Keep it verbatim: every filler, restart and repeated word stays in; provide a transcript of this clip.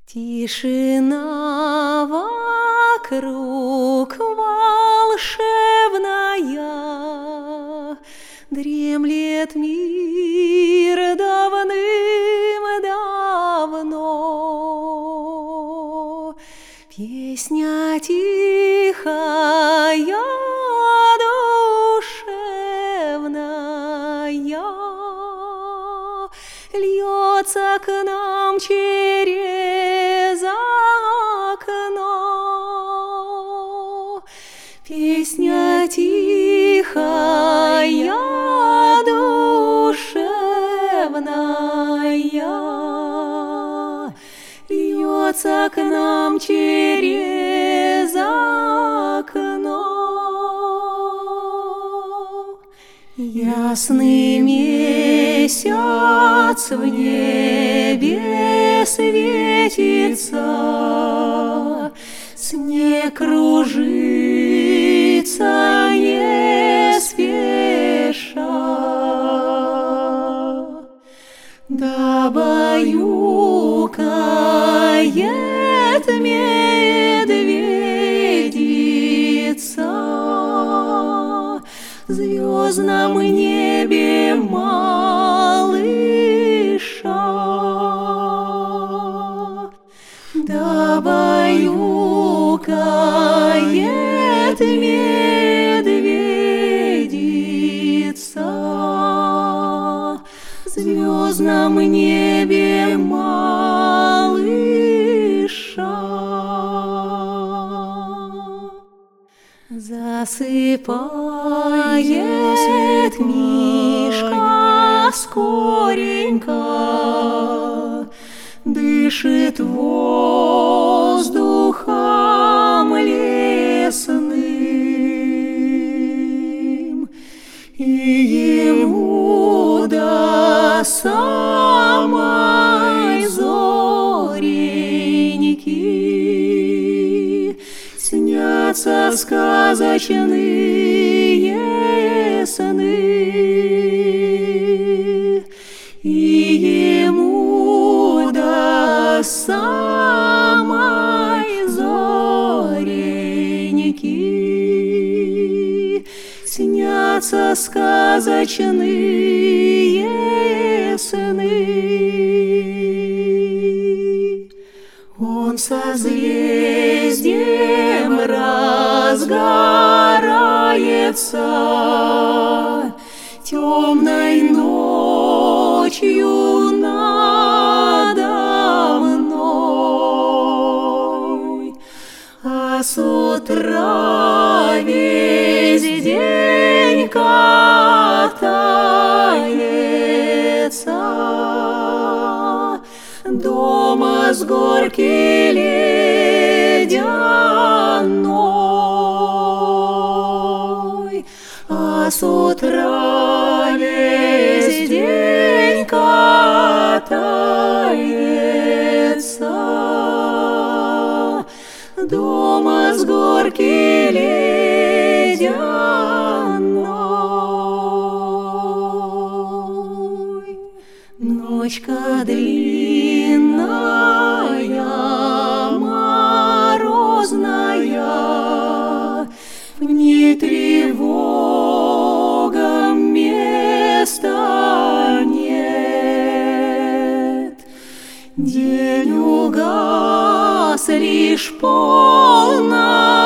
Тишина вокруг волшебная, дремлет мир давным-давно. Песня тихая, душевная, льется к нам через окно. Песня тихая, душевная, льется к нам через окно. Ясный месяц в небе светится, снег кружится не спеша, да баюкает медведица в звездном небе малыша, да баюкает медведица в звездном небе малыша. Засыпает Мишка скоренько, дышит воздухом лесным, и ему до самой зореньки снятся сказочные сны, и ему до самой зореньки снятся сказочные сны. Он созвездием разгорается темной ночью надо мной, а с утра весь день катается дома с горки ледяной, а с утра весь день катается дома с горки ледяной. Ночка длинная, морозная, в ней тревогам места нет. День угас, лишь полночь